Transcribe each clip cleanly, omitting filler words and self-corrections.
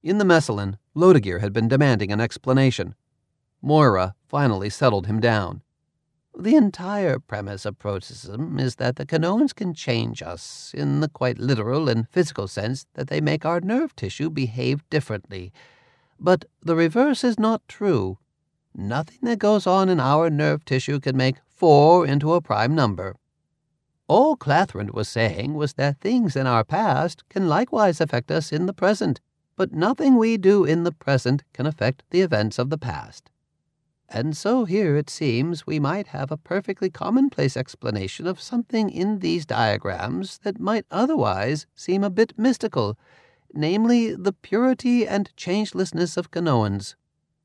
In the Messalin, Lodegear had been demanding an explanation. Moira finally settled him down. The entire premise of Protism is that the Kanoans can change us, in the quite literal and physical sense that they make our nerve tissue behave differently. But the reverse is not true. Nothing that goes on in our nerve tissue can make 4 into a prime number. All Clathrond was saying was that things in our past can likewise affect us in the present, but nothing we do in the present can affect the events of the past. And so here it seems we might have a perfectly commonplace explanation of something in these diagrams that might otherwise seem a bit mystical, namely the purity and changelessness of Kanoans.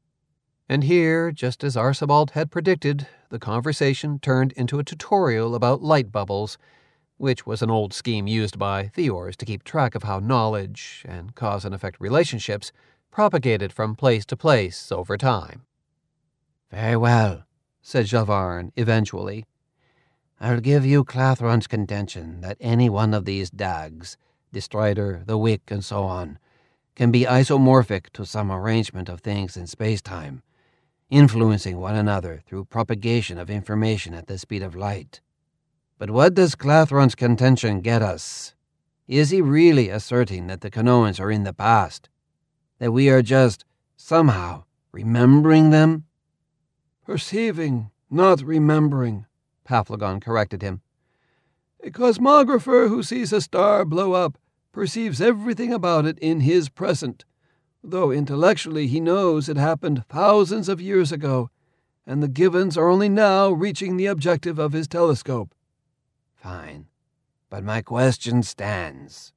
And here, just as Archibald had predicted, the conversation turned into a tutorial about light bubbles, which was an old scheme used by Theors to keep track of how knowledge and cause and effect relationships propagated from place to place over time. "Very well," said Javarn eventually. "I'll give you Clathrond's contention that any one of these dags, the Strider, the Wick, and so on, can be isomorphic to some arrangement of things in space-time, influencing one another through propagation of information at the speed of light. But what does Clathrond's contention get us? Is he really asserting that the Kanoans are in the past? That we are just, somehow, remembering them?" "Perceiving, not remembering," Paphlagon corrected him. "A cosmographer who sees a star blow up perceives everything about it in his present, though intellectually he knows it happened thousands of years ago, and the givens are only now reaching the objective of his telescope." "Fine, but my question stands."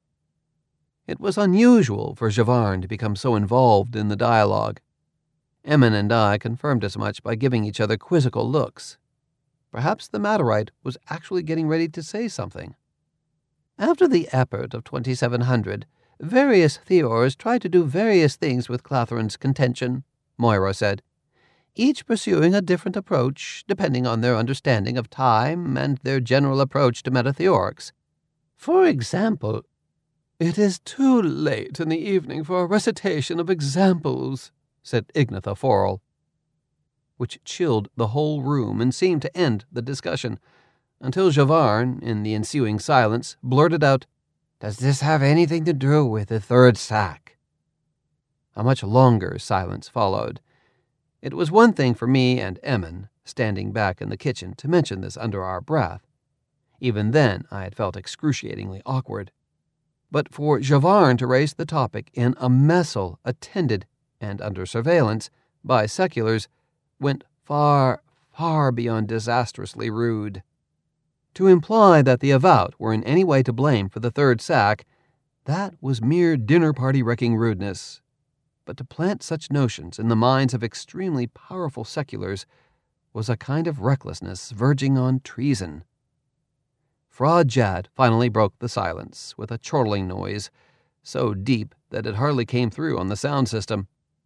It was unusual for Javarn to become so involved in the dialogue. Emin and I confirmed as much by giving each other quizzical looks. Perhaps the Materite was actually getting ready to say something. After the Appert of 2700, various Theors tried to do various things with Clathrond's contention, Moira said, each pursuing a different approach depending on their understanding of time and their general approach to metatheorics. For example, "It is too late in the evening for a recitation of examples," said Ignatha Forel, which chilled the whole room and seemed to end the discussion, until Javarn, in the ensuing silence, blurted out, "Does this have anything to do with the third sack?" A much longer silence followed. It was one thing for me and Emin, standing back in the kitchen, to mention this under our breath. Even then I had felt excruciatingly awkward. But for Javarn to raise the topic in a messel attended and under surveillance by seculars went far, far beyond disastrously rude. To imply that the Avowed were in any way to blame for the third sack, that was mere dinner-party wrecking rudeness. But to plant such notions in the minds of extremely powerful seculars was a kind of recklessness verging on treason. Fra Jad finally broke the silence with a chortling noise, so deep that it hardly came through on the sound system.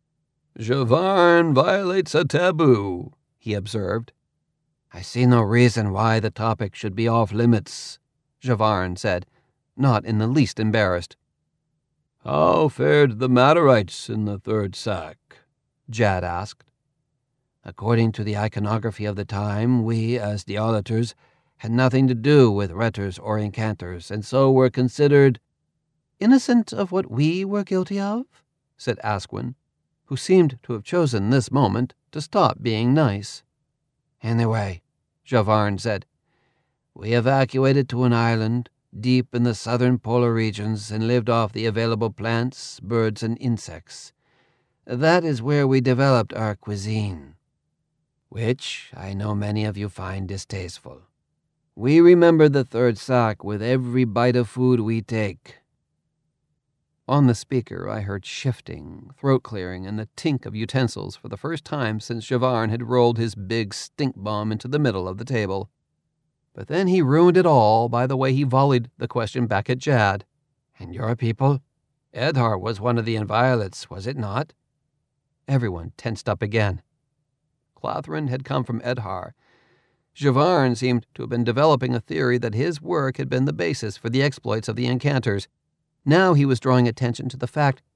"Javarn violates a taboo," he observed. "I see no reason why the topic should be off limits," Javarn said, not in the least embarrassed. "How fared the Matterites in the third sack?" Jad asked. "According to the iconography of the time, we, as Deolators, had nothing to do with Retters or Incanters, and so were considered innocent of what we were guilty of," said Asquin, who seemed to have chosen this moment to stop being nice. "Anyway," Javarn said, "we evacuated to an island deep in the southern polar regions and lived off the available plants, birds, and insects. That is where we developed our cuisine, which I know many of you find distasteful. We remember the third sack with every bite of food we take." On the speaker I heard shifting, throat-clearing, and the tink of utensils for the first time since Javarn had rolled his big stink bomb into the middle of the table. But then he ruined it all by the way he volleyed the question back at Jad. "And your people? Edhar was one of the Inviolates, was it not?" Everyone tensed up again. Clathrond had come from Edhar. Javarn seemed to have been developing a theory that his work had been the basis for the exploits of the Incanters. Now he was drawing attention to the fact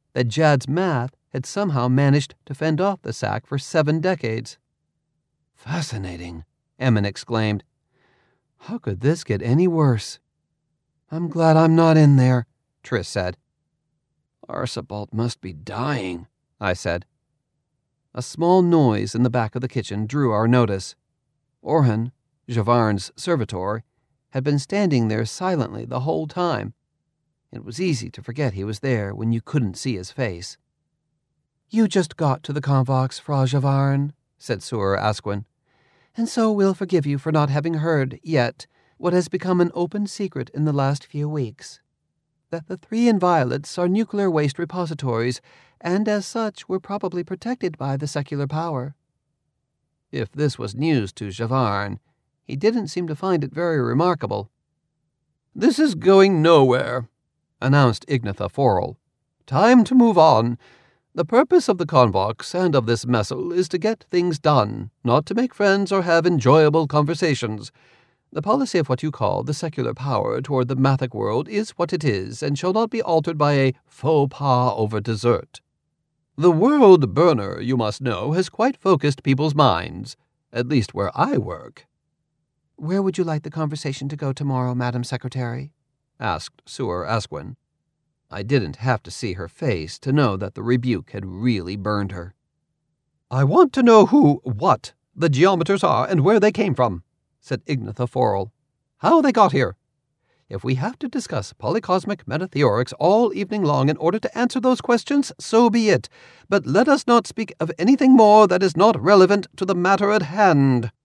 that Jad's math had somehow managed to fend off the sack for 7 decades. Fascinating, Emmon exclaimed. How could this get any worse? I'm glad I'm not in there, Triss said. Archibald must be dying, I said. A small noise in the back of the kitchen drew our notice. Orhan, Javarn's servitor, had been standing there silently the whole time. It was easy to forget he was there when you couldn't see his face. You just got to the Convox, Frau Javarn, said Sieur Asquin, and so we'll forgive you for not having heard, yet, what has become an open secret in the last few weeks. That the 3 Inviolates are nuclear waste repositories, and as such were probably protected by the secular power. If this was news to Javarn, he didn't seem to find it very remarkable. This is going nowhere, announced Ignatha Forel. Time to move on. The purpose of the Convox and of this messel is to get things done, not to make friends or have enjoyable conversations. The policy of what you call the secular power toward the Mathic world is what it is, and shall not be altered by a faux pas over dessert. The world burner, you must know, has quite focused people's minds, at least where I work. Where would you like the conversation to go tomorrow, Madam Secretary? Asked Sieur Asquin. I didn't have to see her face to know that the rebuke had really burned her. I want to know who, what, the geometers are and where they came from, said Ignatha Forel. How they got here. If we have to discuss polycosmic metatheorics all evening long in order to answer those questions, so be it. But let us not speak of anything more that is not relevant to the matter at hand.